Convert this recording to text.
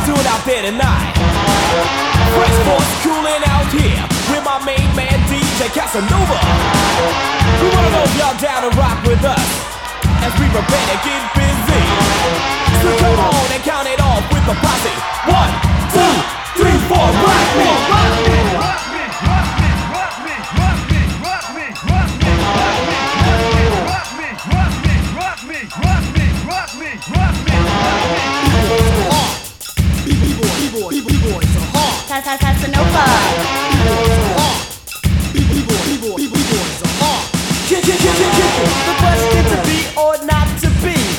doing out there tonight? Fresh Force cooling out here with my main man DJ Casanova. We wanna know if y'all down to rock with us as we prepare to get busy. So come on and count it off with the posse. 1, 2, 3, 4, rock me! Rock me! Rock me! Rock me! Rock me! Rock me! Rock me! Rock me! Rock me! Rock me! Rock me! Rock me! Rock me! Rock me! B-boys are hard. B-boys are hard. Casanova.